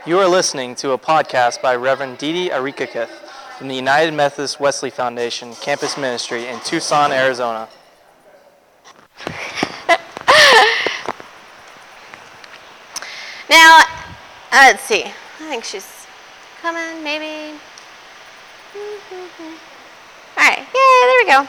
You are listening to a podcast by Reverend Didi Arikakith from the United Methodist Wesley Foundation Campus Ministry in Tucson, Arizona. Now, let's see. I think she's coming, maybe. All right. Yay, there we go.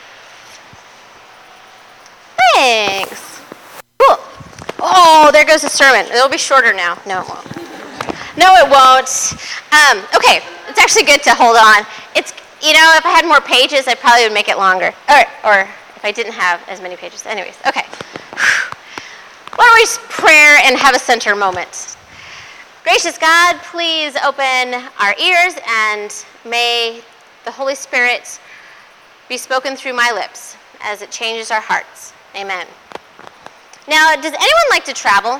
Thanks. Cool. Oh, there goes the sermon. It'll be shorter now. No, it won't. No, it won't. Okay, it's actually good to hold on. It's, if I had more pages, I probably would make it longer. Or if I didn't have as many pages. Anyways, okay. Why don't we prayer and have a center moment? Gracious God, please open our ears and may the Holy Spirit be spoken through my lips as it changes our hearts. Amen. Now, does anyone like to travel?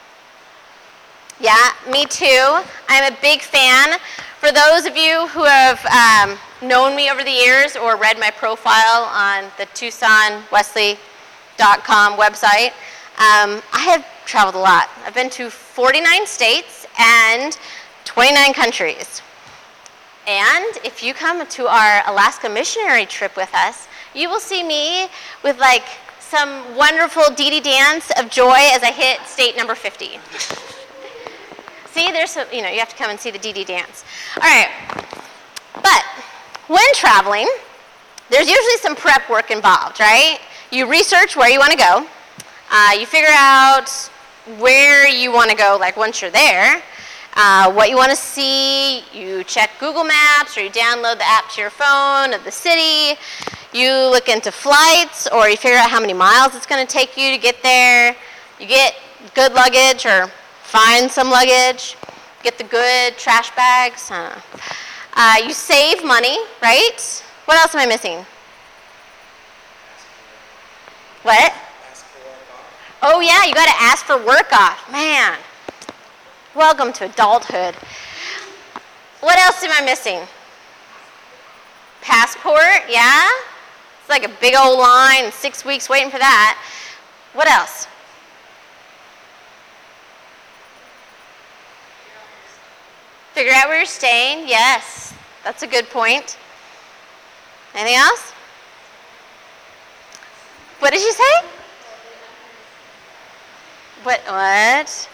Yeah, me too. I'm a big fan. For those of you who have known me over the years or read my profile on the TucsonWesley.com website, I have traveled a lot. I've been to 49 states and 29 countries. And if you come to our Alaska missionary trip with us, you will see me with some wonderful Didi dance of joy as I hit state number 50. See, there's some, you have to come and see the Didi dance. All right, but when traveling, there's usually some prep work involved, right? You research where you want to go. You figure out where you want to go, once you're there, what you want to see. You check Google Maps, or you download the app to your phone of the city. You look into flights, or you figure out how many miles it's going to take you to get there. You get good luggage, or find some luggage. Get the good trash bags. You save money, right? What else am I missing? What? Oh yeah, you got to ask for work off. Man, welcome to adulthood. What else am I missing? Passport, yeah? It's like a big old line, 6 weeks waiting for that. What else? Figure out where you're staying, yes. That's a good point. Anything else? What did you say? What?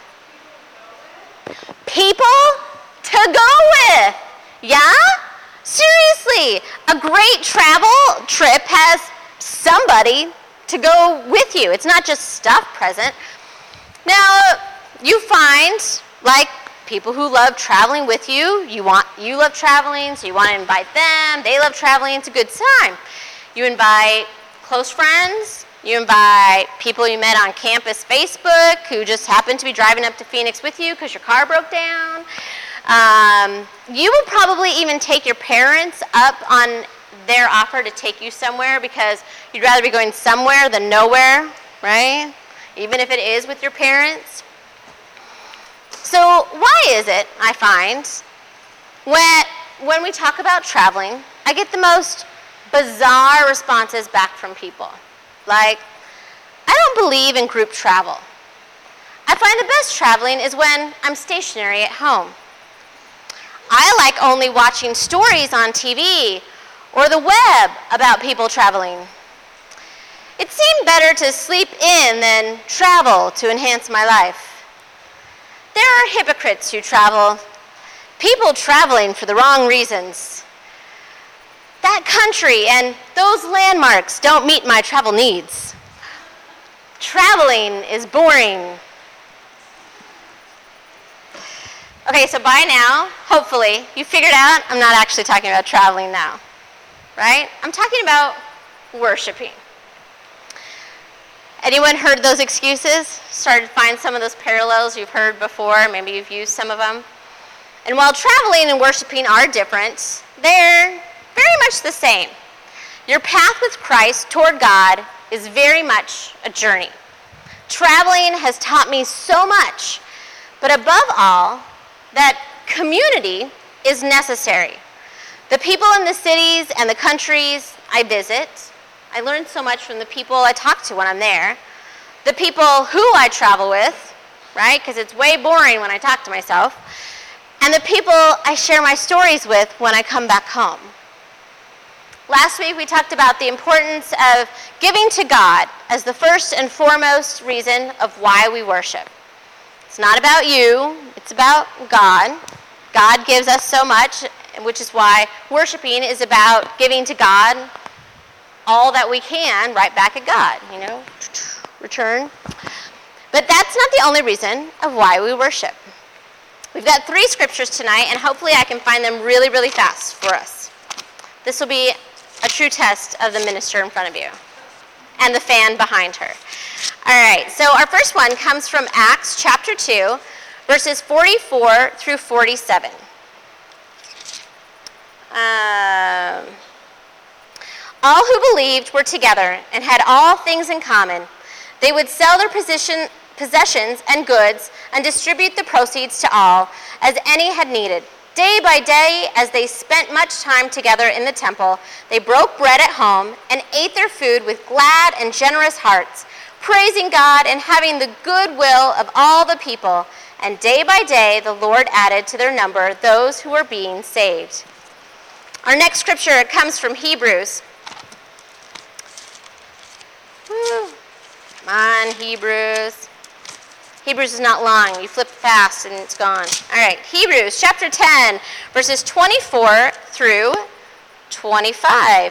People to go with. Yeah? Seriously, a great travel trip has somebody to go with you. It's not just stuff present. Now, you find, people who love traveling with you, you love traveling, so you want to invite them. They love traveling. It's a good time. You invite close friends. You invite people you met on campus Facebook who just happened to be driving up to Phoenix with you because your car broke down. You will probably even take your parents up on their offer to take you somewhere because you'd rather be going somewhere than nowhere, right? Even if it is with your parents. So why is it, I find, when we talk about traveling, I get the most bizarre responses back from people. I don't believe in group travel. I find the best traveling is when I'm stationary at home. I like only watching stories on TV or the web about people traveling. It seemed better to sleep in than travel to enhance my life. There are hypocrites who travel, people traveling for the wrong reasons. That country and those landmarks don't meet my travel needs. Traveling is boring. Okay, so by now, hopefully, you figured out I'm not actually talking about traveling now, right? I'm talking about worshiping. Anyone heard those excuses? Started to find some of those parallels you've heard before. Maybe you've used some of them. And while traveling and worshiping are different, they're very much the same. Your path with Christ toward God is very much a journey. Traveling has taught me so much, but above all, that community is necessary. The people in the cities and the countries I visit, I learn so much from the people I talk to when I'm there. The people who I travel with, right? Because it's way boring when I talk to myself. and the people I share my stories with when I come back home. Last week we talked about the importance of giving to God as the first and foremost reason of why we worship. It's not about you, it's about God. God gives us so much, which is why worshiping is about giving to God all that we can right back at God, return. But that's not the only reason of why we worship. We've got 3 scriptures tonight, and hopefully I can find them really, really fast for us. This will be a true test of the minister in front of you and the fan behind her. All right, so our first one comes from Acts chapter 2, verses 44 through 47. All who believed were together and had all things in common. They would sell their possessions and goods and distribute the proceeds to all, as any had needed. Day by day, as they spent much time together in the temple, they broke bread at home and ate their food with glad and generous hearts, praising God and having the good will of all the people. And day by day, the Lord added to their number those who were being saved. Our next scripture comes from Hebrews. Woo. Come on, Hebrews. Hebrews is not long. You flip fast and it's gone. All right, Hebrews chapter 10, verses 24 through 25.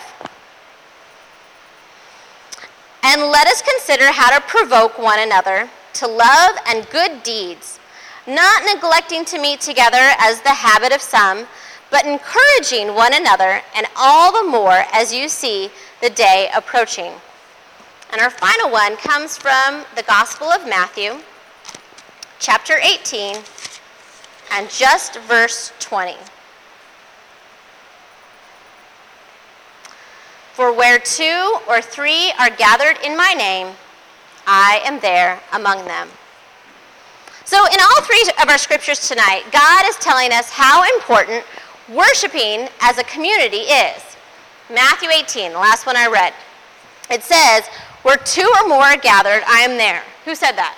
And let us consider how to provoke one another to love and good deeds, not neglecting to meet together as the habit of some, but encouraging one another, and all the more as you see the day approaching. And our final one comes from the Gospel of Matthew, chapter 18, and just verse 20. For where 2 or 3 are gathered in my name, I am there among them. So in all 3 of our scriptures tonight, God is telling us how important worshiping as a community is. Matthew 18, the last one I read. It says, where 2 or more are gathered, I am there. Who said that?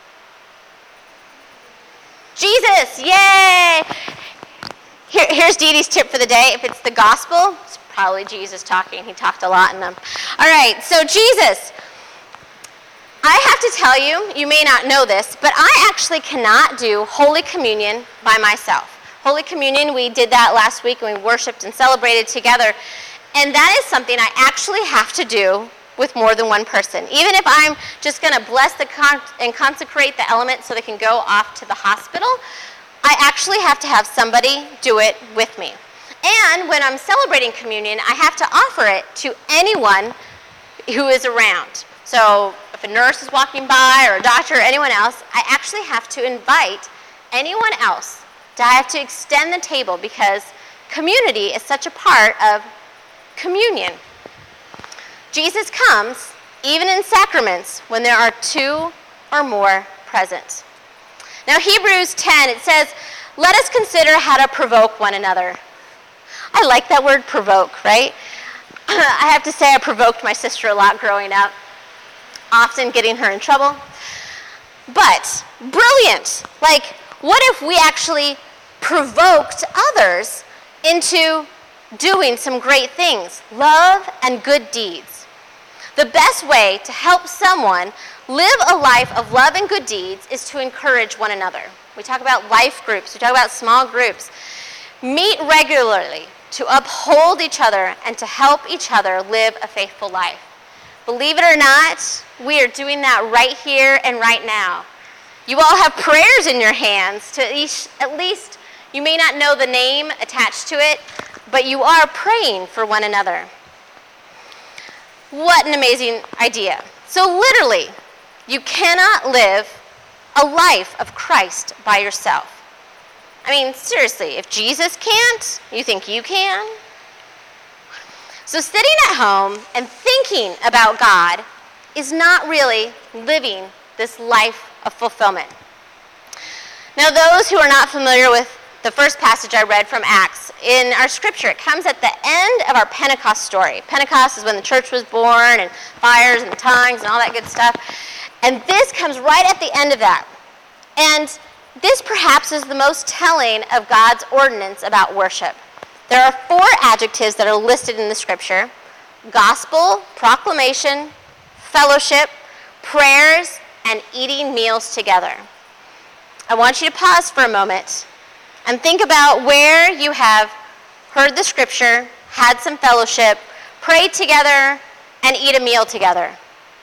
Jesus, yay! Here's Dee Dee's tip for the day. If it's the gospel, it's probably Jesus talking. He talked a lot in them. All right, so Jesus. I have to tell you, you may not know this, but I actually cannot do Holy Communion by myself. Holy Communion, we did that last week and we worshiped and celebrated together. And that is something I actually have to do with more than one person. Even if I'm just going to bless and consecrate the elements so they can go off to the hospital, I actually have to have somebody do it with me. And when I'm celebrating communion, I have to offer it to anyone who is around. So if a nurse is walking by or a doctor or anyone else, I actually have to invite anyone else. I have to extend the table because community is such a part of communion. Jesus comes even in sacraments when there are 2 or more present. Now Hebrews 10, it says, let us consider how to provoke one another. I like that word provoke, right? I have to say I provoked my sister a lot growing up, often getting her in trouble. But brilliant. Like, what if we actually provoked others into doing some great things, love and good deeds? The best way to help someone live a life of love and good deeds is to encourage one another. We talk about life groups, we talk about small groups. Meet regularly to uphold each other and to help each other live a faithful life. Believe it or not, we are doing that right here and right now. You all have prayers in your hands to at least, you may not know the name attached to it, but you are praying for one another. What an amazing idea. So literally, you cannot live a life of Christ by yourself. I mean, seriously, if Jesus can't, you think you can? So sitting at home and thinking about God is not really living this life of fulfillment. Now, those who are not familiar with the first passage I read from Acts, in our scripture, it comes at the end of our Pentecost story. Pentecost is when the church was born, and fires and tongues and all that good stuff. And this comes right at the end of that. And This perhaps is the most telling of God's ordinance about worship. There are 4 adjectives that are listed in the scripture: gospel, proclamation, fellowship, prayers, and eating meals together. I want you to pause for a moment and think about where you have heard the scripture, had some fellowship, prayed together, and eat a meal together.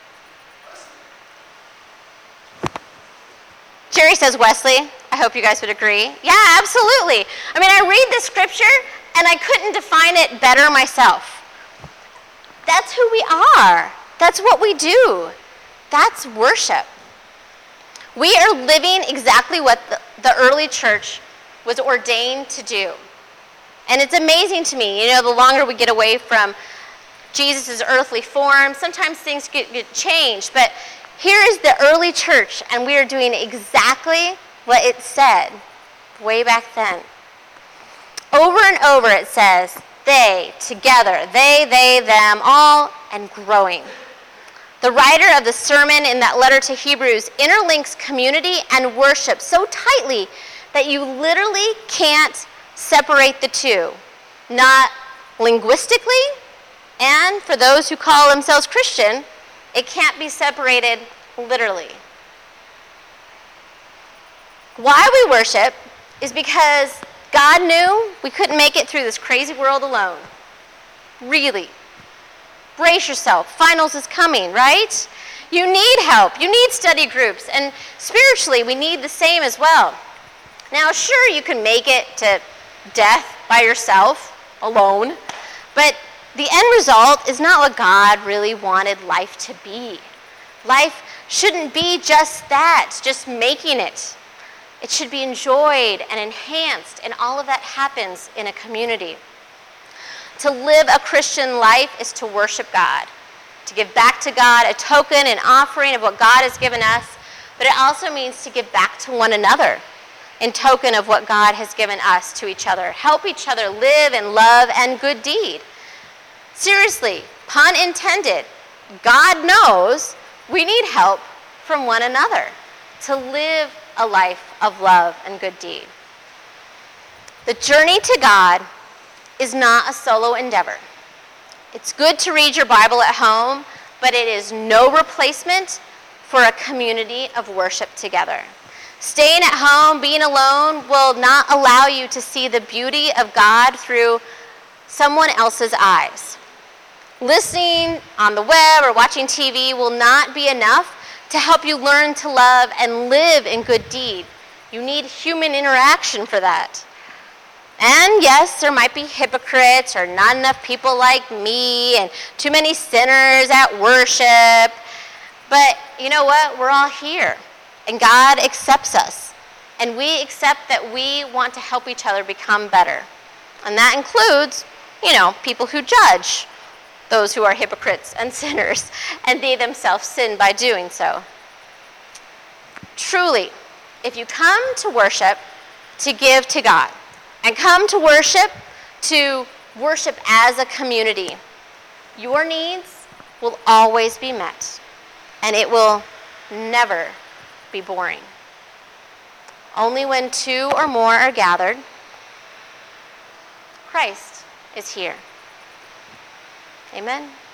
Jerry says Wesley. I hope you guys would agree. Yeah, absolutely. I mean, I read the scripture and I couldn't define it better myself. That's who we are. That's what we do. That's worship. We are living exactly what the early church was ordained to do. And it's amazing to me, the longer we get away from Jesus' earthly form, sometimes things get changed, but here is the early church, and we are doing exactly what it said way back then. Over and over it says, they, together, they, them, all, and growing. The writer of the sermon in that letter to Hebrews interlinks community and worship so tightly that you literally can't separate the two. Not linguistically, and for those who call themselves Christian, it can't be separated literally. Why we worship is because God knew we couldn't make it through this crazy world alone. Really. Brace yourself. Finals is coming, right? You need help. You need study groups. And spiritually, we need the same as well. Now, sure, you can make it to death by yourself, alone, but the end result is not what God really wanted life to be. Life shouldn't be just that, just making it. It should be enjoyed and enhanced, and all of that happens in a community. To live a Christian life is to worship God, to give back to God a token, an offering of what God has given us, but it also means to give back to one another in token of what God has given us to each other. Help each other live in love and good deed. Seriously, pun intended, God knows we need help from one another to live a life of love and good deed. The journey to God is not a solo endeavor. It's good to read your Bible at home, but it is no replacement for a community of worship together. Staying at home, being alone, will not allow you to see the beauty of God through someone else's eyes. Listening on the web or watching TV will not be enough to help you learn to love and live in good deed. You need human interaction for that. And yes, there might be hypocrites or not enough people like me and too many sinners at worship. But you know what? We're all here. And God accepts us. And we accept that we want to help each other become better. And that includes, people who judge those who are hypocrites and sinners, and they themselves sin by doing so. Truly, if you come to worship to give to God, and come to worship as a community, your needs will always be met, and it will never be boring. Only when 2 or more are gathered, Christ is here. Amen.